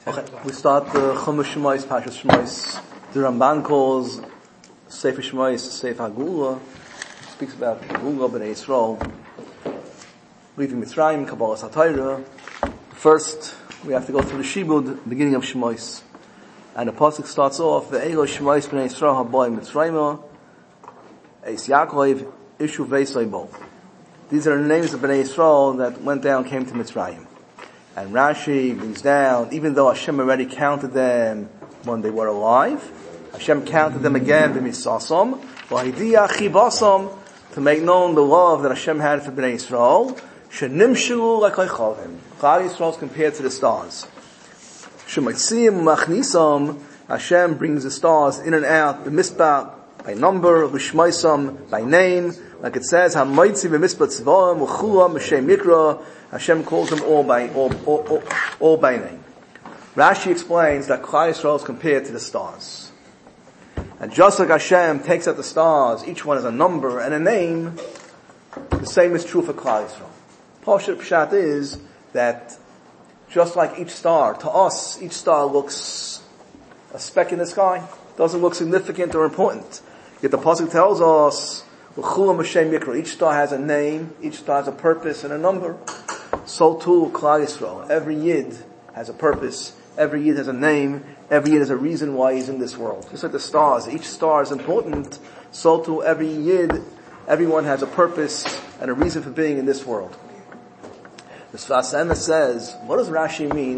Okay, we start the Chumash Shemais, Pashas Shemais. The Ramban calls Sefer Shemais Sefer Hagula. Speaks about Hagula B'nai Yisrael, leaving Mitzrayim, Kabbalah Satayra. First, we have to go through the Shibud, beginning of Shemais. And the pasuk starts off, Ve'elo Shemais B'nai Yisrael Haboy Mitzrayim, Eis Yaakov, Ishu Veisai Bo. These are the names of B'nai Yisrael that went down, came to Mitzrayim. And Rashi brings down, even though Hashem already counted them when they were alive, Hashem counted them again b'misasom, v'hidiyah chibasam, to make known the love that Hashem had for Bnei Yisrael, shenimshu like Klal Yisrael is compared to the stars. Shemaitzim machnisam, Hashem brings the stars in and out, the misbah by number, v'shmaisam by name, like it says, ha'maitzi v'misbah tzvaim, v'chula m'shem mikra, Hashem calls them all by name. Rashi explains that Klal Yisrael is compared to the stars. And just like Hashem takes out the stars, each one has a number and a name, the same is true for Klal Yisrael. Pashat Pshat is that just like each star, to us, each star looks a speck in the sky, doesn't look significant or important. Yet the pasuk tells us, each star has a name, each star has a purpose and a number. So too, Klal Yisrael. Every Yid has a purpose. Every Yid has a name. Every Yid has a reason why he's in this world. Just like the stars. Each star is important. So too, every Yid, everyone has a purpose and a reason for being in this world. The Sfas Emes says, what does Rashi mean?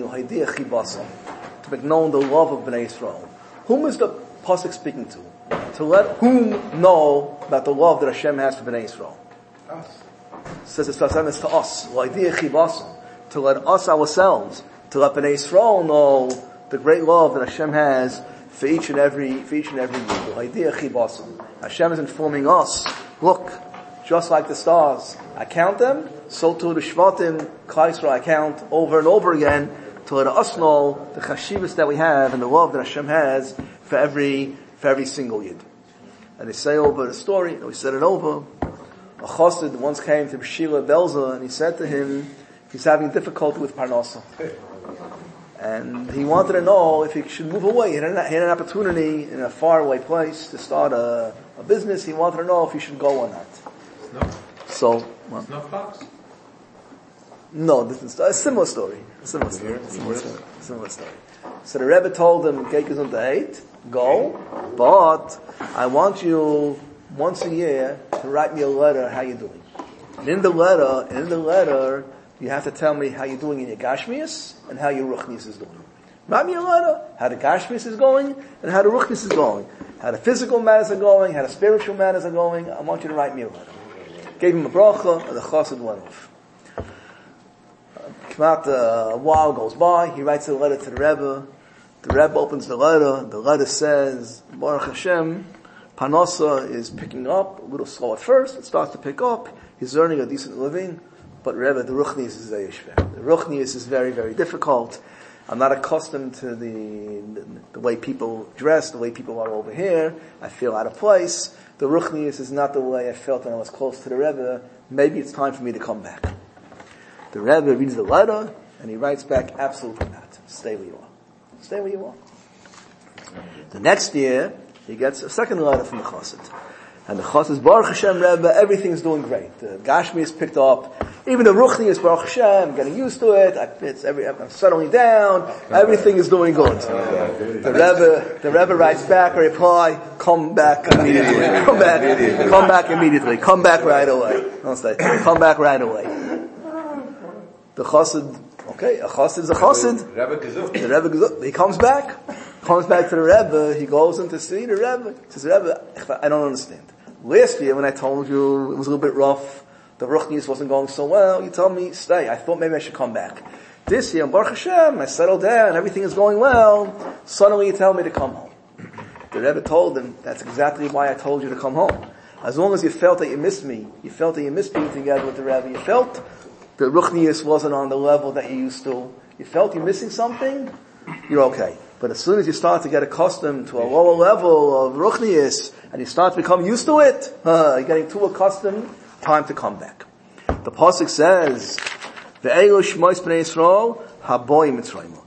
To make known the love of Bnei Yisrael. Whom is the pasuk speaking to? To let whom know about the love that Hashem has for Bnei Yisrael? Us. Says the Sfas Emes to us, to let us ourselves, to let Bnei Yisrael know the great love that Hashem has for each and every Yid. Hashem is informing us, look, just like the stars, I count them, so too the Shvatim, Klal Yisrael, I count over and over again, to let us know the chashivas that we have and the love that Hashem has for every single Yid. And they say over the story, we said it over, a chassid once came to Shila Belza and he said to him, he's having difficulty with Parnasa. And he wanted to know if he should move away. He had an opportunity in a faraway place to start a business. He wanted to know if he should go or not. No. So, It's not Fox? No, this is a similar story. Similar story. So the Rebbe told him, "Get gesundheit, go, but I want you once a year to write me a letter how you're doing. And in the letter, you have to tell me how you're doing in your Gashmias and how your Ruchnias is doing. Write me a letter, how the Gashmias is going and how the Ruchnias is going. How the physical matters are going, how the spiritual matters are going. I want you to write me a letter." Gave him a bracha, and the chassid went off. A while goes by, he writes a letter to the Rebbe. The Rebbe opens the letter says, Baruch Hashem, Parnasa is picking up, a little slow at first, it starts to pick up, he's earning a decent living, but Rebbe, the Ruchnius is very schwer. The Ruchnius is very, very difficult. I'm not accustomed to the way people dress, the way people are over here. I feel out of place. The Ruchnius is not the way I felt when I was close to the Rebbe. Maybe it's time for me to come back. The Rebbe reads the letter, and he writes back, absolutely not. Stay where you are. Stay where you are. The next year, he gets a second letter from the chassid. And the chassid says, Baruch Hashem Rebbe, everything's doing great. The Gashmi is picked up. Even the Ruchni is Baruch Hashem, I'm getting used to it. I'm settling down. Everything is doing good. The Rebbe writes back a reply, come back immediately. Come back immediately. Come back right away. Don't stay. Come back right away. The chassid, okay, a chassid is a chassid. The Rebbe Gezuk. He comes back to the Rebbe, he goes in to see the Rebbe. He says, Rebbe, I don't understand. Last year when I told you it was a little bit rough, the Ruchnius wasn't going so well, you told me stay. I thought maybe I should come back. This year, Baruch Hashem, I settled down, everything is going well, suddenly you tell me to come home. The Rebbe told him, that's exactly why I told you to come home. As long as you felt that you missed me, you felt that you missed being together with the Rebbe, you felt the Ruchnius wasn't on the level that you used to, you felt you're missing something, you're okay. But as soon as you start to get accustomed to a lower level of Ruchnius, and you start to become used to it, you're getting too accustomed, time to come back. The pasuk says, "Ve'elo shmois bnei Yisrael haboy Mitzrayim."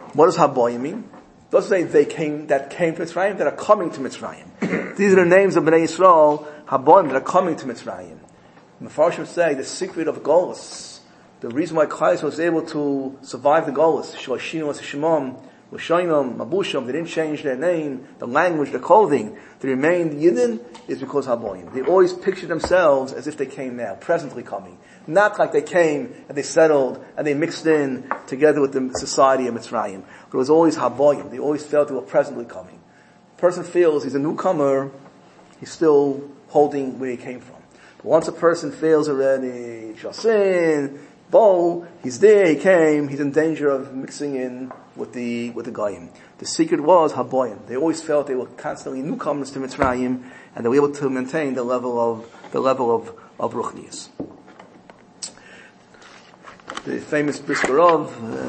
What does Haboyim mean? It doesn't say that came to Mitzrayim, that are coming to Mitzrayim. These are the names of Bnei Yisrael, Haboyim, that are coming to Mitzrayim. Mefarshim say the secret of Golus, the reason why Klal was able to survive the Golus, Shloshim was Shemam, Lashonim, Mabushim, they didn't change their name, the language, the clothing, they remained Yidden, is because Haboyim. They always pictured themselves as if they came now, presently coming. Not like they came and they settled and they mixed in together with the society of Mitzrayim. But it was always Haboyim. They always felt they were presently coming. A person feels he's a newcomer, he's still holding where he came from. But once a person feels already, Shasin, Bo, he's there, he came, he's in danger of mixing in with the Goyim. The secret was Haboyim. They always felt they were constantly newcomers to Mitzrayim and they were able to maintain the level of Ruchnius. The famous Briskerov,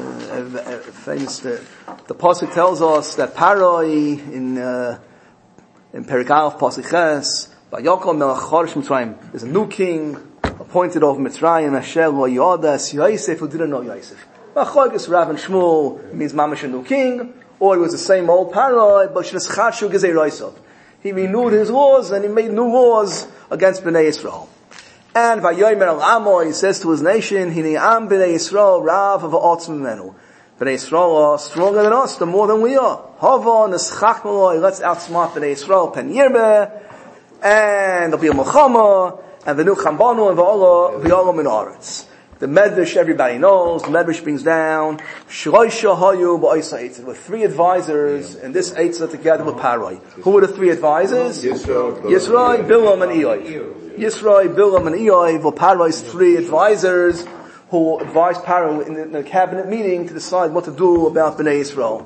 the Pasuk tells us that Paroi in Perek Aleph Pasuk Ches, Vayokom melech Chodesh Mitzrayim, there's a new king appointed over Mitzrayim, Asher lo yodas Yosef, who didn't know Yosef. Machogus Rav and Shmuel means mamash a new king, or he was the same old Paroi, but Shneschatshu Gezei Roisov. He renewed his laws and he made new laws against Bnei Yisrael. And Vayomer al Amo, he says to his nation, Hini am Bnei Yisrael Rav of Otzim Menu. Bnei Yisrael are stronger than us, the more than we are. Hava neschach maloi, let's outsmart Bnei Yisrael pen yirbe, and there'll be a Melchama, and the new Chambanu and V'olam min Aretz. The Medrash everybody knows, the Medrash brings down, Shloisha hayu ba'isa eitzah, with three advisors, and this eitzah together with Paroi. Who were the three advisors? Yisro, Bilam, and Eoy. Yisro, Bilam, and Eoy were Paroi's three advisors who advised Paro in the cabinet meeting to decide what to do about Bnei Yisrael.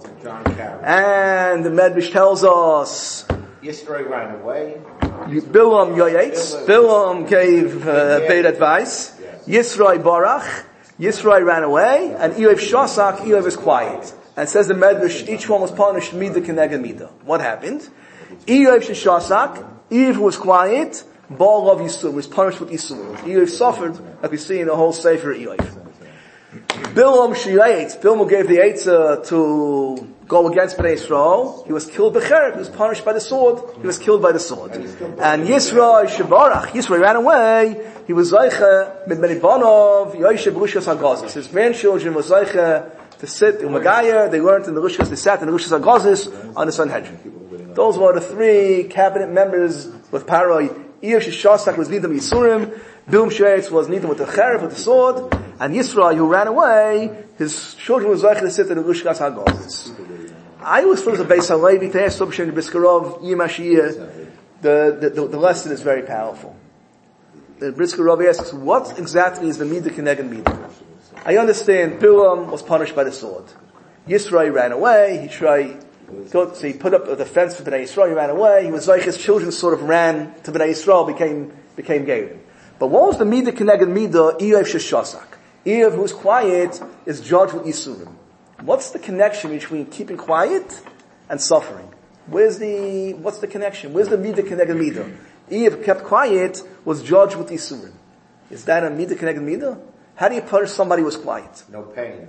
And the Medrash tells us, Yisro ran away. Bilam Yoyetz. Bilam gave bad advice. Yisro barach. Yisro ran away, and Eoy shasak. Eoy was quiet. And it says the Medrash, each one was punished mida keneged mida. What happened? Eoy shasak. Eoy who was quiet. Baal of Yisur was punished with Yisur. Eoy suffered, like we see in the whole Sefer Eoy. Bilam Shiyayetz. Bilam gave the Eitzah to go against Bnei Yisrael. He was killed b'cherek. He was punished by the sword. He was killed by the sword. And Yisro Shabarach. Yisro ran away. He was Zaycha mit Bnei Banov Yoshe B'Rushas HaGazis. His grandchildren was Zaycha to sit in Magayer. They learned in the Rushas. They sat in the Rushas HaGazis on the Sanhedrin. Those were the three cabinet members with Paroi. Eoy Shasak was Nidam Yisurim. Bilam Shiyayetz was Nidam with the cheref, with the sword. And Yisro, who ran away, his children was Zaycha to sit in the Rushas HaGazis. I always thought it was a Beis HaLevi to ask Sobshin Briskerov Yimashiyah. The lesson is very powerful. The Briskerov asks, what exactly is the Midah Keneged Midah? I understand Bilam was punished by the sword. Yisro ran away, so he put up a defense for Bnei Yisrael, he ran away, he was like his children sort of ran to Bnei Yisrael, became Gerim. But what was the Midah Keneged Midah? Eoy Sheshasak. Eoy who was quiet is judged with Yisurim. What's the connection between keeping quiet and suffering? What's the connection? Where's the Midah Keneged Midah? Eoy kept quiet, was judged with Yisurim. Is that a Midah Keneged Midah? How do you punish somebody who was quiet? No pain.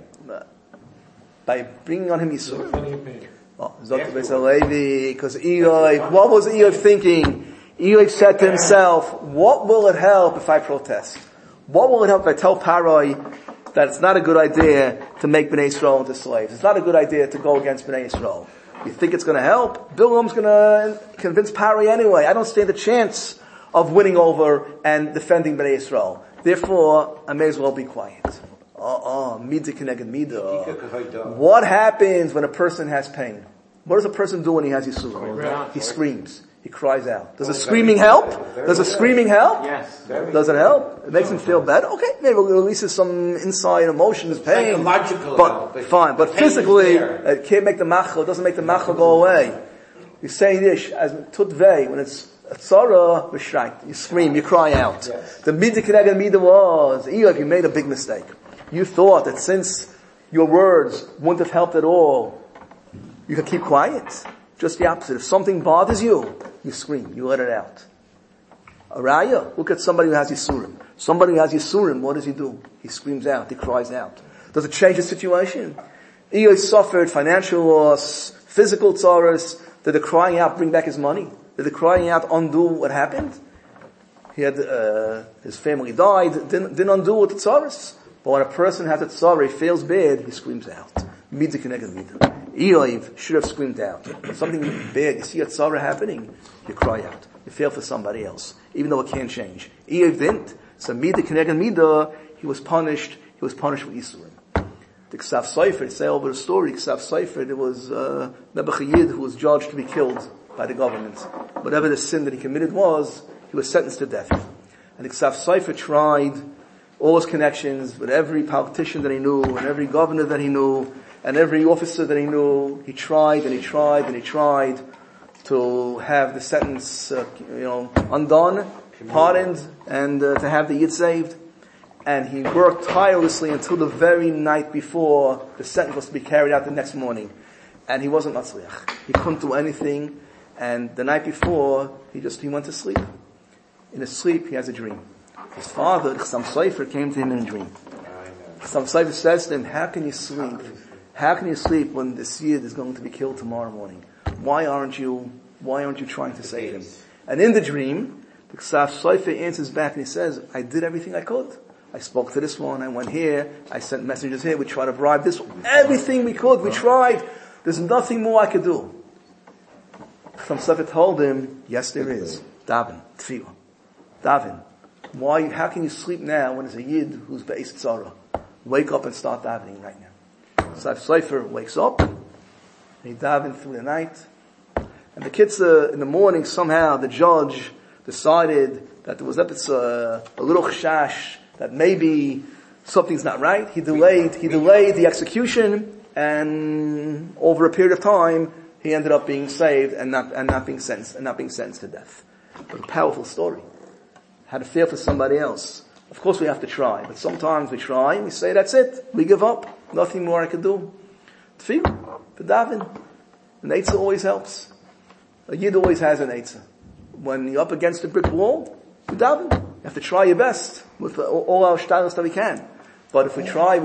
By bringing on him Yisurim. Oh, because Eoy, what was Eoy thinking? Eoy said to himself, what will it help if I protest? What will it help if I tell Paroi that it's not a good idea to make Bnei Yisrael into slaves? It's not a good idea to go against Bnei Yisrael. You think it's going to help? Bilam's going to convince Paroi anyway. I don't stand a chance of winning over and defending Bnei Yisrael. Therefore, I may as well be quiet. Midah Keneged Midah. What happens when a person has pain? What does a person do when he has Yisur? He screams. He cries out. Does the screaming help? Does the screaming help? Yes. Does it help? It makes him feel better? Okay, maybe it releases some inside emotions, pain. But fine. But physically, it can't make the machal, it doesn't make the machal go away. You say this, as tutvei, when it's tzara, v'shreit. You scream, you cry out. The Midah Keneged Midah was, Eoy, you made a big mistake. You thought that since your words wouldn't have helped at all, you could keep quiet. Just the opposite. If something bothers you, you scream, you let it out. Araya, look at somebody who has Yisurim. Somebody who has Yisurim, what does he do? He screams out, he cries out. Does it change the situation? Eli suffered financial loss, physical tzaras. Did the crying out bring back his money? Did the crying out undo what happened? He had, his family died, didn't undo what the tzaras. But when a person has a tzara, he feels bad, he screams out. Mida keneged mida. Eli should have screamed out. When something bad, you see a tzara happening, you cry out. You feel for somebody else, even though it can't change. Eli didn't. So mida keneged mida, he was punished with Yisurim. The Ksav Sofer, to say over the story, Ksav Sofer, there was Nebuchadnezzar Yid who was judged to be killed by the government. Whatever the sin that he committed was, he was sentenced to death. And the Ksav Sofer tried all his connections with every politician that he knew, and every governor that he knew, and every officer that he knew. He tried and he tried and he tried to have the sentence, undone, pardoned, and to have the Yid saved. And he worked tirelessly until the very night before the sentence was to be carried out the next morning. And he wasn't matzliach. He couldn't do anything. And the night before, he went to sleep. In his sleep, he has a dream. His father, the Chassam Sofer, came to him in a dream. Chassam Sofer says to him, how can you sleep? How can you sleep when this Yid is going to be killed tomorrow morning? Why aren't you trying to save him? And in the dream, the Chassam Sofer answers back and he says, I did everything I could. I spoke to this one, I went here, I sent messengers here, we tried to bribe this one. Everything we could, we tried. There's nothing more I could do. Chassam Sofer told him, yes there is. Daven, tefillah. Daven. Why, how can you sleep now when there's a Yid who's be'ez tzara? Wake up and start davening right now. Chassam Sofer wakes up, and he davened through the night. And the kids, in the morning, somehow the judge decided that there was a little chashash, that maybe something's not right. He delayed the execution, and over a period of time, he ended up being saved and not being sentenced to death. But a powerful story. How to feel for somebody else. Of course we have to try, but sometimes we try and we say, that's it. We give up. Nothing more I can do. Tefillah, the daven. An eitzah always helps. A Yid always has an eitzah. When you're up against a brick wall, you daven. You have to try your best with all our shtalos that we can. But if we try,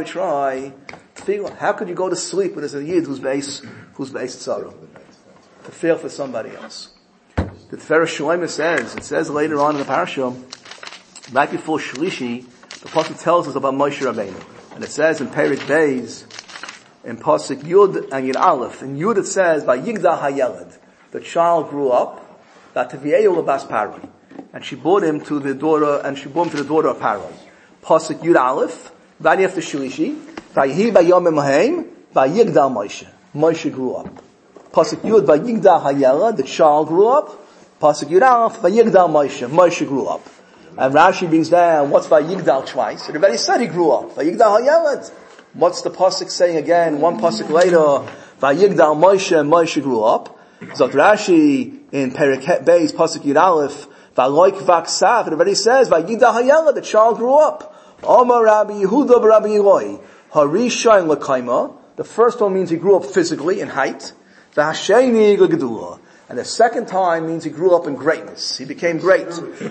tefillah. How could you go to sleep when there's a Yid who's be'ez tzara? To feel for somebody else. The Tiferes Shlomo says later on in the parasha, right before Shlishi, the pasuk tells us about Moshe Rabbeinu. And it says in Perek Beis, in pasuk Yud and Yud Aleph, in Yud it says, Vayigdal hayeled, the child grew up, V'ataviyehu lebas Paroi. And she brought him to the daughter of Paroi. Pasuk Yud Aleph, right after Shlishi, Vayihi vayomim haim, Vayigdal Moshe. Moshe grew up. Pasuk Yud, Vayigdal hayeled, the child grew up. Pasuk Yud Aleph, Vayigdal Moshe. Moshe grew up. And Rashi brings down, what's Vayigdal twice? It already said he grew up. Vayigdal hayeled. What's the pasuk saying again? One pasuk later, Vayigdal Moshe, Moshe grew up. Zot Rashi in Perek Beis, pasuk Yud Aleph, Valoik Vaksav, it already says, Vayigdal hayeled, the child grew up. Omar Rabbi Yehuda Rabbi Eloi, Harishain Lekaima. The first one means he grew up physically in height. V'hasheni L'gedulah. And the second time means he grew up in greatness. He became great.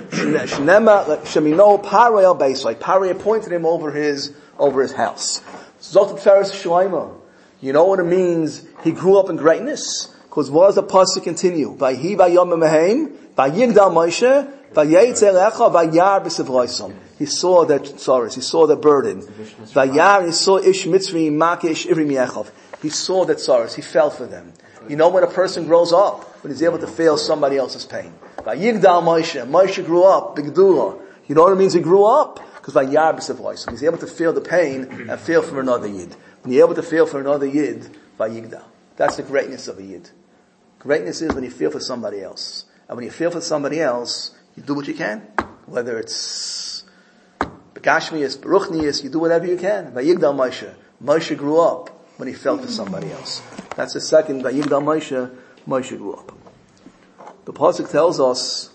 Shnema Shemino Paroi al Beisai. Paroi appointed him over his house. Zot Tiferes Shlomo. You know what it means? He grew up in greatness. Because what does the pasuk continue? Vayihi vayomim haim, Vayigdal Moshe, Vayetze lecha, Vayar b'sivloisam. He saw that sorrows. He saw the burden. Vayar, he saw Ish Mitzri Makish Ivri Miechov. He saw that sorrows. He felt for them. You know when a person grows up, when he's able to feel somebody else's pain. Vayigdal Moshe grew up, Bigdula. You know what it means he grew up? Because Vayar b'sivloisam. He's able to feel the pain and feel for another Yid. When you're able to feel for another Yid, Vayigdal. That's the greatness of a Yid. Greatness is when you feel for somebody else. And when you feel for somebody else, you do what you can. Whether it's Begashmias, Baruchnias, you do whatever you can. Vayigdal Moshe. Moshe grew up when he felt for somebody else. That's the second, Vayigdal Moshe, Moshe grew up. The pasuk tells us,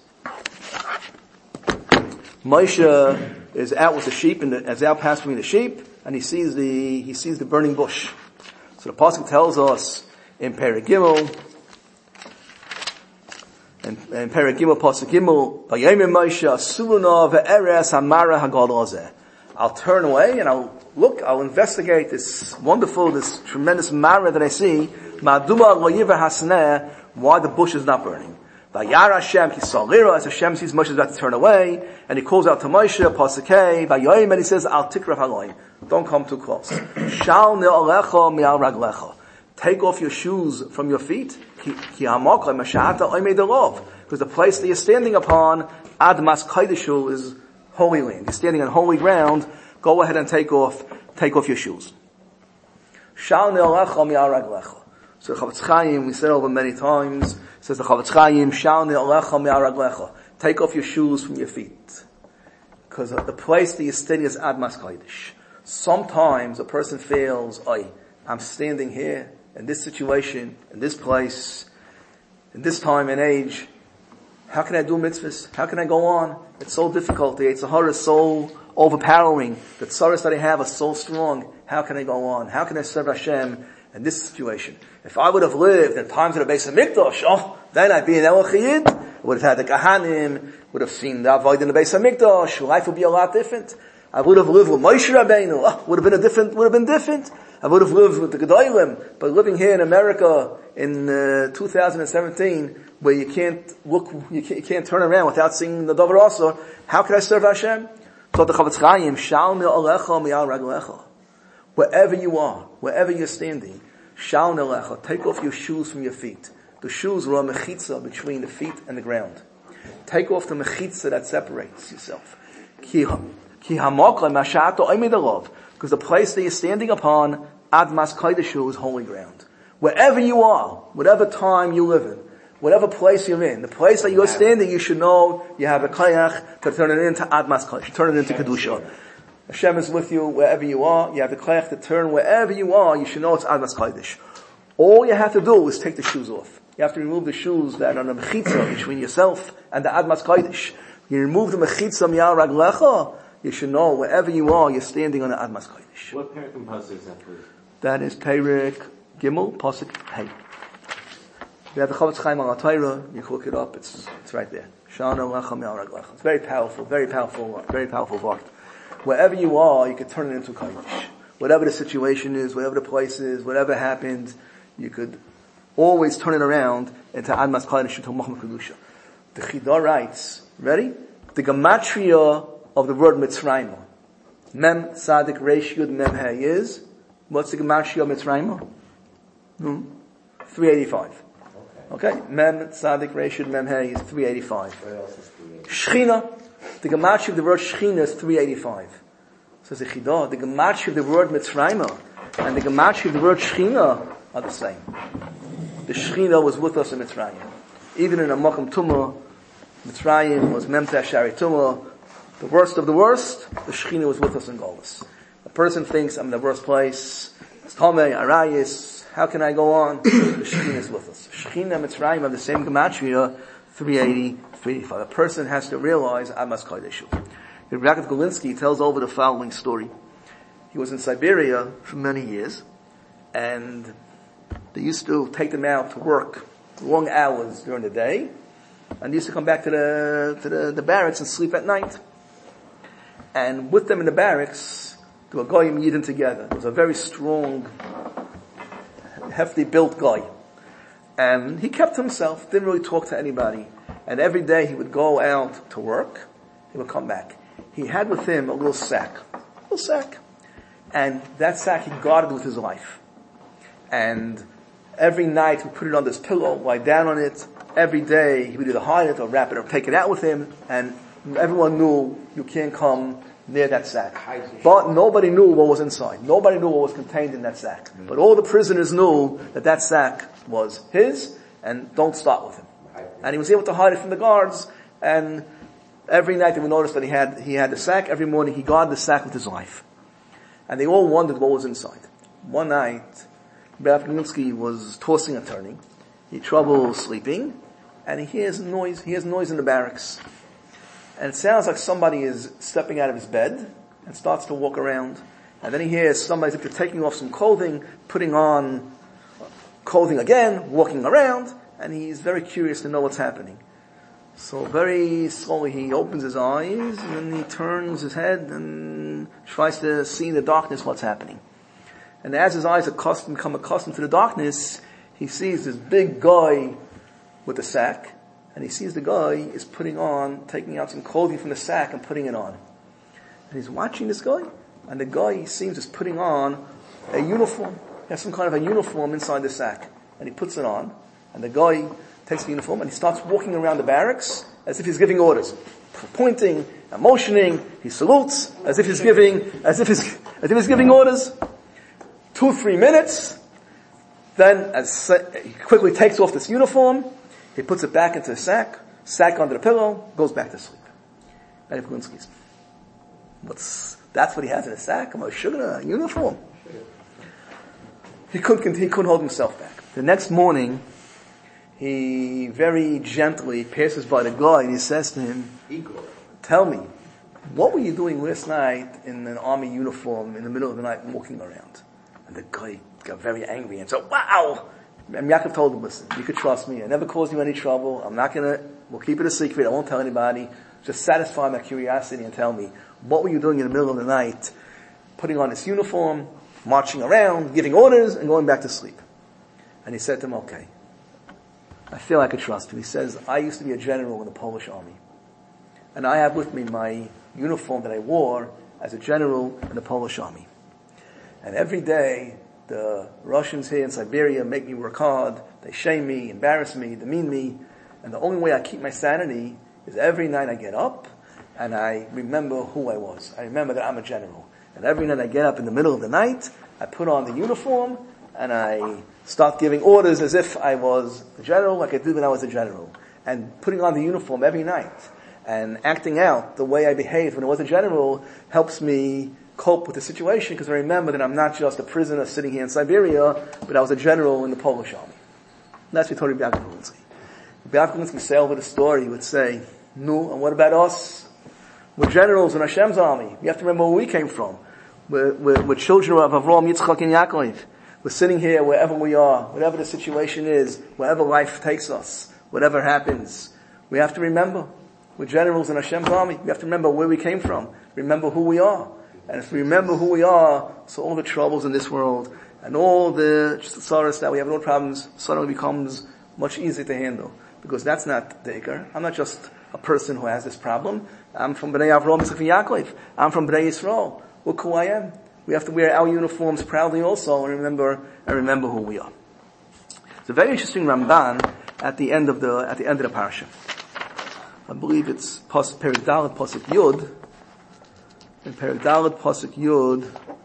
Moshe is out with the sheep, and is out pasturing the sheep, and he sees the burning bush. So the pasuk tells us in Perek Gimel, and Perek Gimel, pasuk Gimel, Vayomim Moshe, Asuruna ve'eres hamara hagadol hazeh. I'll turn away and I'll investigate this wonderful, this tremendous marah that I see, why the bush is not burning. Vayar Hashem ki salira, as Hashem sees Moshe is about to turn away, and he calls out to Moshe, Pasukei, Vayoyim, and he says, Al tikraf haloim. Don't come too close. Shal ne'alecha mi'al raglecha. Take off your shoes from your feet. Ki hamakla masha'ata oimei delov. Because the place that you're standing upon, Admas Kaidishu, is holy land. You're standing on holy ground. Go ahead and take off your shoes. Shal ne'alecha mi'al raglecha. So the Chavetz Chaim, we said over many times, says the Chavetz Chaim, Shal ne'alecha mi'al raglecha. Take off your shoes from your feet. Because the place that you're standing is Admas Kaidish. Sometimes a person feels, I'm standing here, in this situation, in this place, in this time and age. How can I do mitzvahs? How can I go on? It's so difficult. The Yetzer Hara is so overpowering. The tzaras that I have are so strong. How can I go on? How can I serve Hashem in this situation? If I would have lived in times of the Beis HaMikdash, then I'd be an Elochiyid. I would have had the Kahanim, would have seen the Avodah in the Beis HaMikdash. Life would be a lot different. I would have lived with Moshe Rabbeinu. Would have been different. I would have lived with the Gedolim. But living here in America in 2017, where you can't turn around without seeing the Dover Asur, how can I serve Hashem? So the Chavetz Chaim, Shal ne'alecha mi'al raglecha. Wherever you are, wherever you're standing, Shal ne'alecha, take off your shoes from your feet. The shoes are a mechitza between the feet and the ground. Take off the mechitza that separates yourself. Because the place that you're standing upon, Admas Kaidishu, is holy ground. Wherever you are, whatever time you live in, whatever place you're in, the place that you're standing, you should know you have a koyach to turn it into Admas Kaidishu, turn it into Kedusha. Hashem is with you wherever you are. You have the koyach to turn wherever you are. You should know it's Admas Kaidish. All you have to do is take the shoes off. You have to remove the shoes that are the mechitza between yourself and the Admas Kaidish. You remove the mechitza mi'al raglecha. You should know wherever you are, you're standing on the Admas Kodesh. What Perek and Pasuk is that, please? That is Perek Gimel, Pasuk Hey. We have the Chavetz Chaim al Torah. You can look it up. It's right there. Shana lecha mi'al raglecha. It's very powerful word. Wherever you are, you can turn it into Kodesh. Whatever the situation is, whatever the place is, whatever happened, you could always turn it around into Admas Kodesh, into Machmas Kedusha. The Chidah writes, ready? The Gematria of the word Mitzrayim. Mem Tzadik Reish Yud Mem Hey is, what's the Gematria of Mitzrayim? 385. Okay. Mem Tzadik Reish Yud Mem Hey is 385. Shechina, the Gematria of the word Shechina is 385. Says the Chidah, the Gematria of the word Mitzrayim and the Gematria of the word Shechina are the same. The Shechina was with us in Mitzrayim. Even in a Makam Tumah, Mitzrayim was Memtah Shari Tumah. The worst of the worst, the Shechina was with us in Golus. A person thinks, I'm in the worst place. It's Tomei, Arayis. How can I go on? The Shechina is with us. Shechina and Mitzrayim have the same Gematria, 380, 385. A person has to realize, I must Kodesh. Yaakov Golinsky tells over the following story. He was in Siberia for many years, and they used to take them out to work long hours during the day, and they used to come back to the barracks and sleep at night. And with them in the barracks, there were Goyim Yidden together. There was a very strong, heftily built guy. And he kept to himself, didn't really talk to anybody. And every day he would go out to work, he would come back. He had with him a little sack. And that sack he guarded with his life. And every night he would put it on this pillow, lie down on it. Every day he would either hide it or wrap it or take it out with him. And everyone knew you can't come near that sack. But nobody knew what was inside. Nobody knew what was contained in that sack. But all the prisoners knew that sack was his, and don't start with him. And he was able to hide it from the guards, and every night they would notice that he had the sack. Every morning he guarded the sack with his life. And they all wondered what was inside. One night, Rabbi Kaminsky was tossing and turning. He had trouble sleeping, and he hears noise. He hears noise in the barracks. And it sounds like somebody is stepping out of his bed and starts to walk around. And then he hears somebody taking off some clothing, putting on clothing again, walking around, and he's very curious to know what's happening. So very slowly he opens his eyes, and then he turns his head, and and tries to see in the darkness what's happening. And as his eyes become accustomed to the darkness, he sees this big guy with a sack, and he sees the guy is taking out some clothing from the sack and putting it on. And he's watching this guy, and the guy, he seems, is putting on a uniform. He has some kind of a uniform inside the sack, and he puts it on, and the guy takes the uniform and he starts walking around the barracks as if he's giving orders. Pointing and motioning, he salutes as if he's giving orders. 2-3 minutes, then he quickly takes off this uniform, he puts it back into the sack under the pillow, goes back to sleep. That's what he has in his sack? A sugar, a uniform. He couldn't hold himself back. The next morning, he very gently passes by the guy and he says to him, tell me, what were you doing last night in an army uniform in the middle of the night walking around? And the guy got very angry and said, wow! And Yaakov told him, listen, you could trust me. I never caused you any trouble. We'll keep it a secret. I won't tell anybody. Just satisfy my curiosity and tell me, what were you doing in the middle of the night, putting on this uniform, marching around, giving orders, and going back to sleep? And he said to him, okay, I feel I could trust you. He says, I used to be a general in the Polish army. And I have with me my uniform that I wore as a general in the Polish army. And every day, the Russians here in Siberia make me work hard. They shame me, embarrass me, demean me. And the only way I keep my sanity is every night I get up and I remember who I was. I remember that I'm a general. And every night I get up in the middle of the night, I put on the uniform and I start giving orders as if I was a general, like I did when I was a general. And putting on the uniform every night and acting out the way I behaved when I was a general helps me cope with the situation, because I remember that I'm not just a prisoner sitting here in Siberia, but I was a general in the Polish army. And that's what we told Rabbi Yaakov Kulinsky. Rabbi Yaakov Kulinsky say over the story, he would say, no, and what about us? We're generals in Hashem's army. You have to remember where we came from. We're children of Avraham, Yitzchak, and Yaakov. We're sitting here wherever we are, whatever the situation is, wherever life takes us, whatever happens. We have to remember, we're generals in Hashem's army. We have to remember where we came from, remember who we are. And if we remember who we are, so all the troubles in this world, and all the sorrows that we have, no problems, suddenly becomes much easier to handle. Because that's not the Iker. I'm not just a person who has this problem. I'm from Bnei Avraham, Yitzchak, and Yaakov. I'm from Bnei Yisrael. Look who I am. We have to wear our uniforms proudly also and remember who we are. It's a very interesting Ramban at the end of the parasha. I believe it's Perek Dalet Pasuk Yud. In Perek Dalet Pasuk Yud,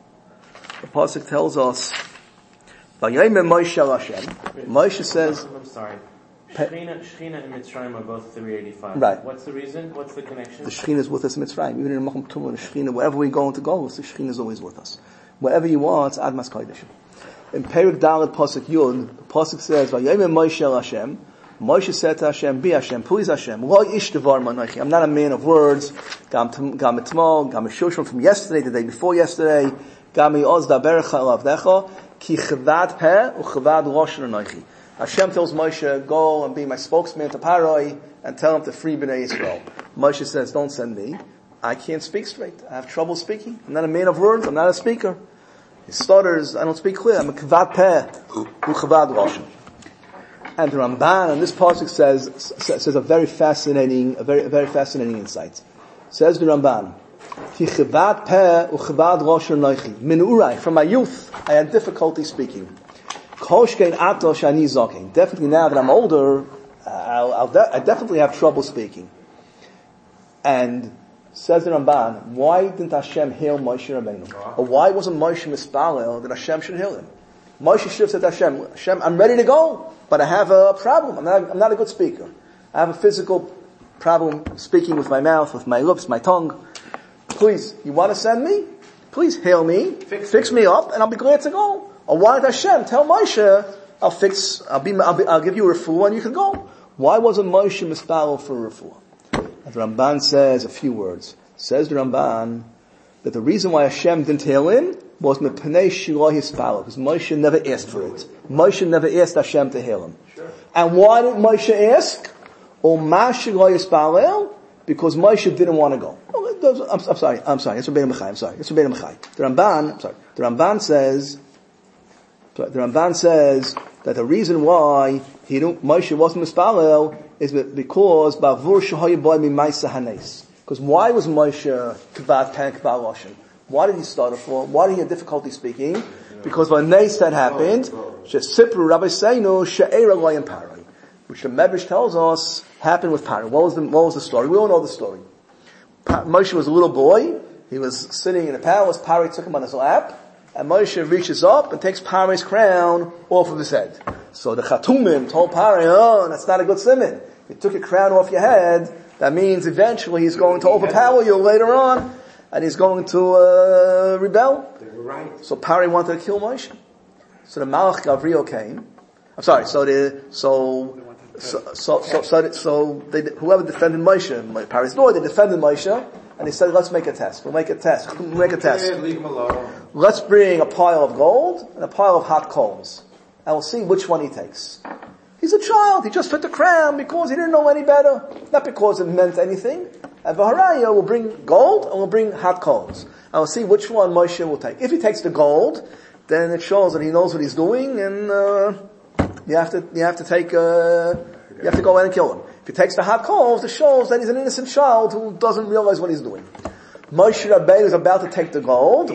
the pasuk tells us, "Vayomer Moshe el Hashem." Moshe says, I'm sorry. Shechina and Mitzrayim are both 385. Right. What's the reason? What's the connection? The Shechina is with us in Mitzrayim. Even in Machem Tumah, the Shechina, wherever we go, the Shechina is always with us. Wherever you are, it's Admas Kodesh. In Perek Dalet Pasuk Yud, the pasuk says, "Vayomer Moshe el Hashem." Moshe said to Hashem, "Be Hashem, please Hashem. Lo ish devar manochi. I'm not a man of words. Gam etmol, gam eshushim from yesterday, the day before yesterday. Gam yoz dabercha el avdecha ki chavad peh uchavad loshen anochi." Hashem tells Moshe, "Go and be my spokesman to Paroi and tell him to free Bnei Yisrael." Moshe says, "Don't send me. I can't speak straight. I have trouble speaking. I'm not a man of words. I'm not a speaker. He stutters. I don't speak clear. I'm a chavad peh uchavad loshen." And the Ramban on this pasuk says a very fascinating insight. Says the Ramban, "Ki chavad peh uchavad loshen noichi min urai." From my youth, I had difficulty speaking. Koshkein ato shani zoking. Definitely now that I'm older, I definitely have trouble speaking. And says the Ramban, why didn't Hashem heal Moshe Rabbeinu? Or why wasn't Moshe mispalel that Hashem should heal him? Moshe should have said to Hashem, I'm ready to go, but I have a problem. I'm not a good speaker. I have a physical problem speaking with my mouth, with my lips, my tongue. Please, you want to send me? Please heal me, fix me up, and I'll be glad to go. Or why did Hashem tell Moshe, I'll give you a refuah and you can go? Why wasn't Moshe mispalel for a refuah? And the Ramban says a few words. Says the Ramban that the reason why Hashem didn't heal him was mepnei shelo hispalel, because Moshe never asked for it. Moshe never asked Hashem to heal him. Sure. And why did Moshe ask? Oma shelo hispalel, because Moshe didn't want to go. Well, I'm sorry. It's Rabbeinu Bechai. It's Rabbeinu Bechai. The Ramban says that the reason why Moshe wasn't mispalel is because bavur shehoya boy mimaisa hanes. Because why was Moshe kvad pan kvad lashon? Why did he start it for? Why did he have difficulty speaking? Because when nes that happened, shesipru Rabbi Seinu she'era loyim parai, which the Medrash tells us happened with Parai. What was the story? We all know the story. Moshe was a little boy. He was sitting in the palace. Parai took him on his lap. And Moshe reaches up and takes Parai's crown off of his head. So the Chatumim told Parai, oh, that's not a good simon. If you took your crown off your head, that means eventually he's going to overpower you later on. And he's going to rebel. Right. So Parai wanted to kill Moshe. So the Malach Gavriel came. I'm sorry. Whoever defended Moshe, Parai's lord, they defended Moshe, and they said, "Let's make a test. We'll make a test. Leave him alone. Let's bring a pile of gold and a pile of hot coals, and we'll see which one he takes." He's a child. He just took the crown because he didn't know any better, not because it meant anything. And Vaharaya will bring gold and we'll bring hot coals, and we'll see which one Moshe will take. If he takes the gold, then it shows that he knows what he's doing, and you have to go in and kill him. If he takes the hot coals, it shows that he's an innocent child who doesn't realize what he's doing. Moshe Rabbeinu is about to take the gold.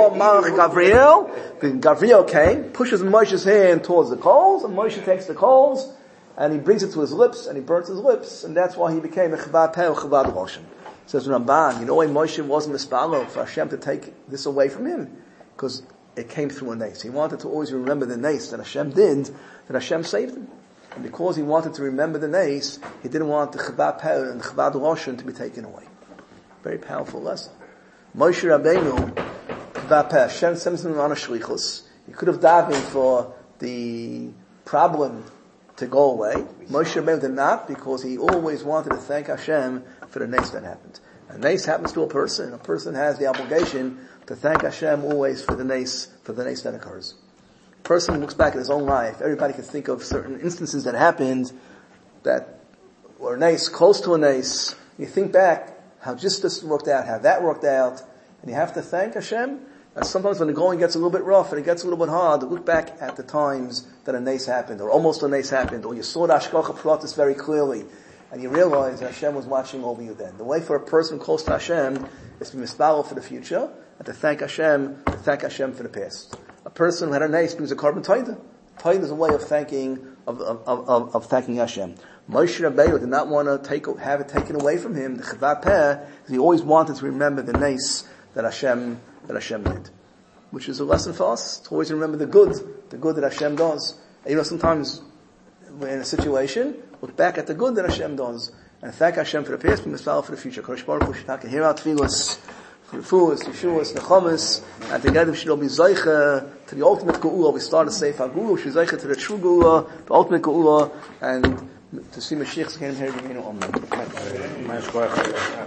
Gavriel came, pushes Moshe's hand towards the coals, and Moshe takes the coals, and he brings it to his lips, and he burns his lips, and that's why he became a Chabad Peh, Chabad Lashon. Says Ramban, you know why Moshe wasn't mispalel for Hashem to take this away from him? Because it came through a nes. He wanted to always remember the nes that Hashem did, that Hashem saved him. And because he wanted to remember the nes, he didn't want the Chabad Peh and the Chabad Lashon to be taken away. Very powerful lesson. Moshe Rabbeinu, Chabad Peh, Hashem sends him on a shlichus. He could have davened for the problem to go away. Moshe Rabbeinu did not, because he always wanted to thank Hashem for the nes that happened. A nes happens to a person. A person has the obligation to thank Hashem always for the nes that occurs. A person looks back at his own life. Everybody can think of certain instances that happened that were nes, close to a nes. You think back how just this worked out, how that worked out, and you have to thank Hashem. And sometimes when the going gets a little bit rough and it gets a little bit hard, look back at the times that a nes happened, or almost a nes happened, or you saw the Hashgacha Pratis very clearly, and you realize that Hashem was watching over you then. The way for a person close to Hashem is to be mispalel for the future, and to thank Hashem for the past. A person who had a nes brings a carbon taida. Taida is a way of thanking Hashem. Moshe Rabbeinu did not want to have it taken away from him, the Chabad Peh, because he always wanted to remember the nes that Hashem did. Which is a lesson for us, to always remember the good that Hashem does. And sometimes we're in a situation, look back at the good that Hashem does, and thank Hashem for the past, be mispalel for the future. Kodesh Baruch Hu Shetaka, hear our tefillos, Refuas, Yeshuas, Nechamas, and together we should all be Zeicha to the ultimate Geula. We start a Sefer Geula, we should Zeicha to the true Geula, the ultimate Geula, and to see Mashiach's kingdom here, Amen.